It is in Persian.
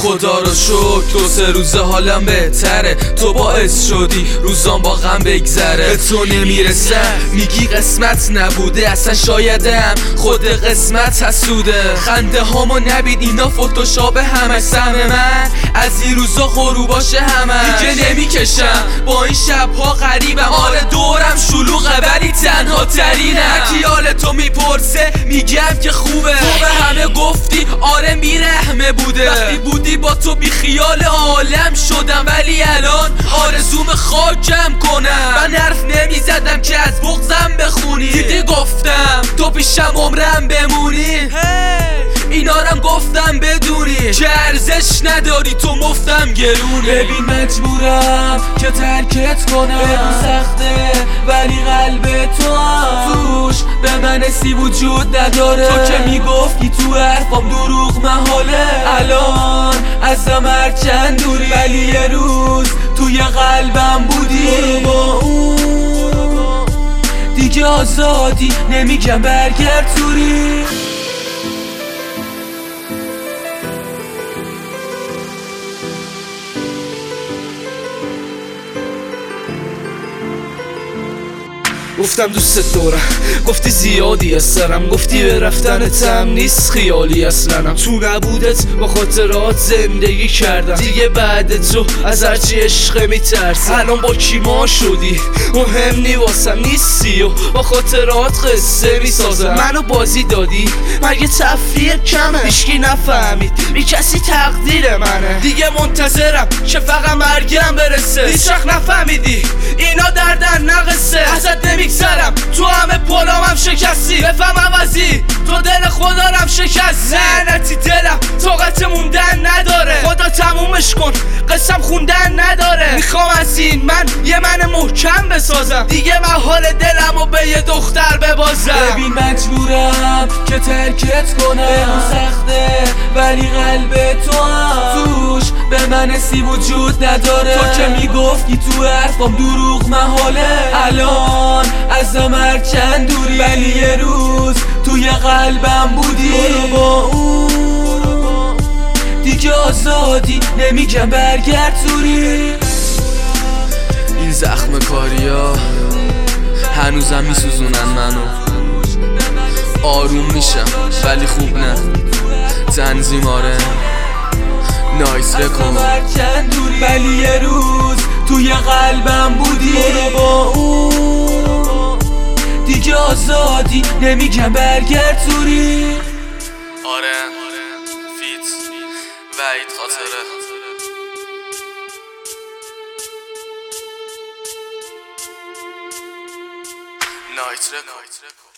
خدا رو شکر 2-3 روز حالم بهتره، تو باعث شدی روزام با غم بگذره. به تو نمیرسم میگی قسمت نبوده، اصلا شایدم خود قسمت حسوده. خنده هامو نبید اینا فتوشاپ همش سهم من از این روزا غروباشه همش. دیگه نمیکشم با این شبها غریبم، آره دورم شلوغه ولی تنها ترینم. هرکی حال تو میپرسه میگم که خوبه، تو به همه گفتی آره میرحمه بوده. وقتی بودی با تو بی خیال عالم شدم، ولی الان آرزوم خاکم کنم. من حرف نمیزدم که از بغضم بخونی، دیدی گفتم تو پیشم عمرم بمونی. اینا رم گفتم بدونی که ارزش نداری، تو مفتم گرونی. ببین مجبورم که ترکت کنم، ببین سخته ولی قلب تو هم توش به من حسی وجود نداره. تو که میگفتی تو حرفام دروغ محاله، الان ازم هرچند دوری ولی یه روز توی قلبم بودی. برو با اون دیگه آزادی، نمیگم برگرد توری. گفتم دوست دارم، گفتی زیادی از سرم، گفتی به رفتنتم نیست خیالی اصلنم. تو نبودت با خاطرات زندگی کردم، دیگه بعد تو از هرچی عشق میترسم. الان با کی ما شدی مهم نی واسم، نیستی و با خاطرات قصه میسازم. منو بازی دادی مگه تفریح کمه؟ هیچکی نفهمید بی کسی تقدیر منه. دیگه منتظرم که فقط مرگم برسه. هیچ وقت نفهمیدی اینا دردن نقصه، ازت نمیگذرم تو همه پلامم شکستی. بفهم عوضی تو دل خدا رم شکستی. لعنتی دلم طاقت موندن نداره، خدا تمومش کن قسم خوندن نداره. میخوام از این یه من محکم بسازم، دیگه من حال دلمو به یه دختر ببازم. ببین مجبورم که ترکت کنم، سخته ولی قلب تو هم توش به من حسی وجود نداره. تو که میگفتی تو حرفام دروغ محاله، الان ازم هرچند دوری ولی یه روز توی قلبم بودی. برو با اون دیگه آزادی، نمیگم برگرد توری. این زخم کاریا هنوزم میسوزونن منو، آروم میشم ولی خوب نه. تنظیم آره نایس رکورد ولی یه روز توی قلبم بودی. برو با اون دیگه آزادی، نمیگم برگرد توری. آره فیت وحید خاطره. نایت رکورد.